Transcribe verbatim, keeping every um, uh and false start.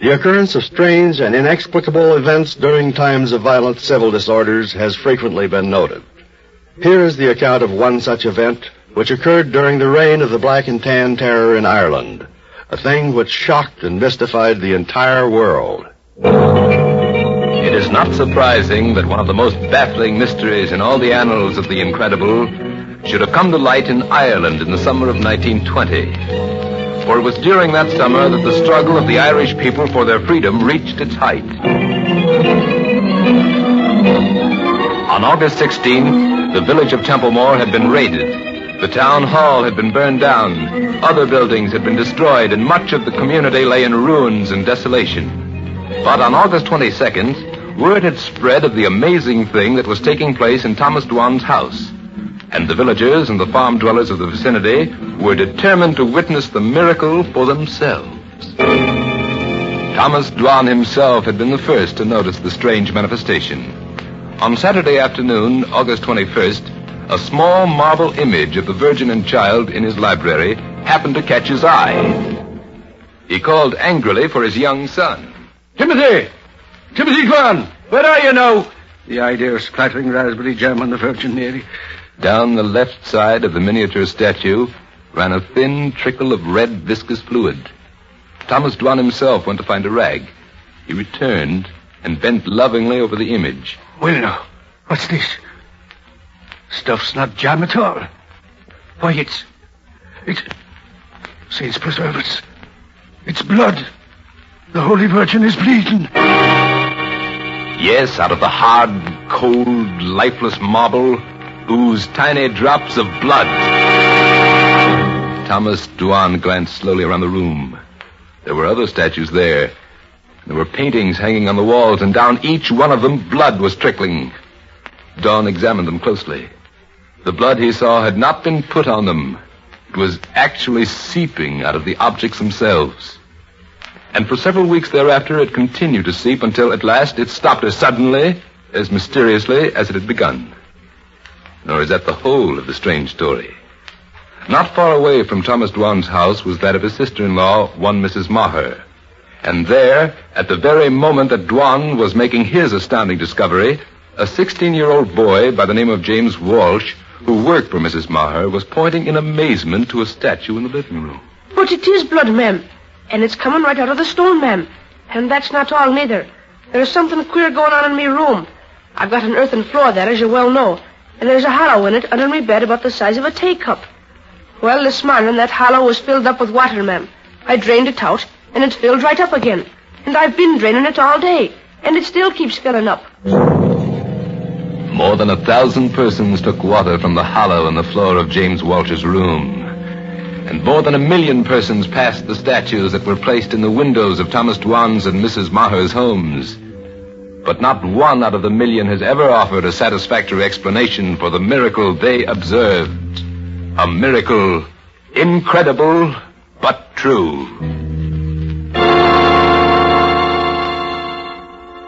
The occurrence of strange and inexplicable events during times of violent civil disorders has frequently been noted. Here is the account of one such event which occurred during the reign of the Black and Tan Terror in Ireland, a thing which shocked and mystified the entire world. It is not surprising that one of the most baffling mysteries in all the annals of the incredible should have come to light in Ireland in the summer of nineteen twenty. For it was during that summer that the struggle of the Irish people for their freedom reached its height. On August sixteenth, the village of Templemore had been raided. The town hall had been burned down. Other buildings had been destroyed, and much of the community lay in ruins and desolation. But on August twenty-second, word had spread of the amazing thing that was taking place in Thomas Dwan's house. And the villagers and the farm dwellers of the vicinity were determined to witness the miracle for themselves. Thomas Dwan himself had been the first to notice the strange manifestation. On Saturday afternoon, August twenty-first, a small marble image of the Virgin and Child in his library happened to catch his eye. He called angrily for his young son. Timothy! Timothy Dwan! Where are you now? The idea of splattering raspberry jam on the Virgin Mary. Down the left side of the miniature statue ran a thin trickle of red viscous fluid. Thomas Dwan himself went to find a rag. He returned and bent lovingly over the image. Well, now, what's this? Stuff's not jam at all. Why, it's... It's... Saints preserve us. It's blood. The Holy Virgin is bleeding. Yes, out of the hard, cold, lifeless marble oozed tiny drops of blood. Thomas Dwan glanced slowly around the room. There were other statues there. There were paintings hanging on the walls, and down each one of them blood was trickling. Dwan examined them closely. The blood he saw had not been put on them. It was actually seeping out of the objects themselves. And for several weeks thereafter, it continued to seep until at last it stopped as suddenly, as mysteriously as it had begun. Nor is that the whole of the strange story. Not far away from Thomas Dwan's house was that of his sister-in-law, one Missus Maher. And there, at the very moment that Dwan was making his astounding discovery, a sixteen-year-old boy by the name of James Walsh, who worked for Missus Maher, was pointing in amazement to a statue in the living room. But it is blood, ma'am. And it's coming right out of the stone, ma'am. And that's not all, neither. There's something queer going on in me room. I've got an earthen floor there, as you well know. And there's a hollow in it under me bed about the size of a teacup. Well, this morning that hollow was filled up with water, ma'am. I drained it out, and it filled right up again. And I've been draining it all day, and it still keeps filling up. More than a thousand persons took water from the hollow in the floor of James Walsh's room. And more than a million persons passed the statues that were placed in the windows of Thomas Dwan's and Missus Maher's homes. But not one out of the million has ever offered a satisfactory explanation for the miracle they observed. A miracle incredible but true.